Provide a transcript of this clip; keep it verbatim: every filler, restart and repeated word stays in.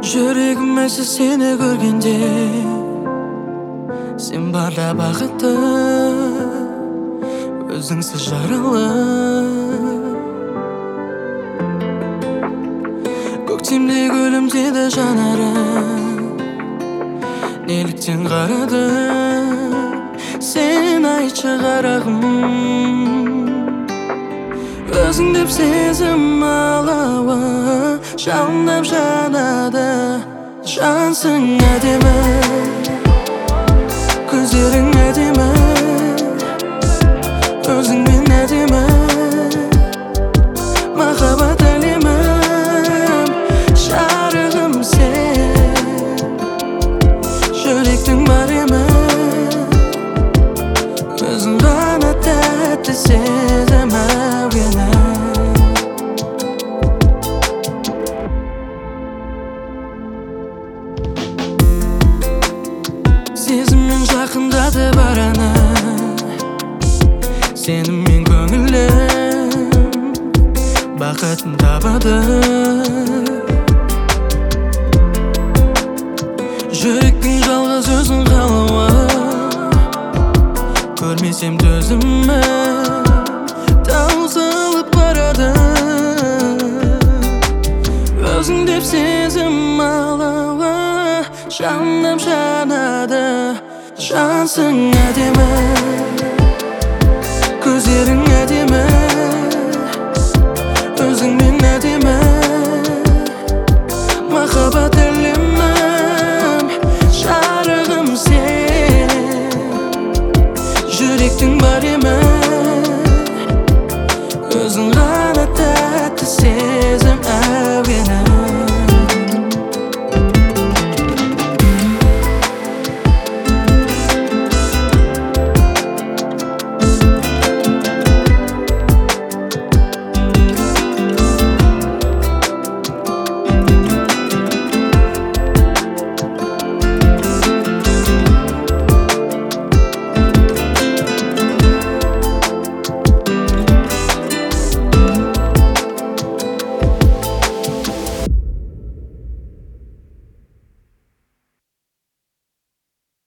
Жүрегім әсі сені көргенде, сен барда бақытты, өзіңсіз жаралы. Көктемде гүлімдеді жанарым, неліктен қарады, сен айтшы қарағым. Өзің деп сезім алауы, жалындап жанады. Жансың әдемі, көздерің әдемі, өзіңмен әдемі, махаббат әлемім, жарығым сен, жүректің бар емі, өзің ғана тәтті сезім әуені. Сезіммен жақындады бараны, сеніммен көңілім бақытын табады. Жүректің жалғыз өзің қалауы, көрмесем төзімі таусылып барады. Өзің деп сезім алауы, жаным жанады. Жансың әдемі, көздерің әдемі, өзіңмен әдемі, махаббат әлемім, жарығым сен, жүректің бар емі, өзің ғана тәтті сезім.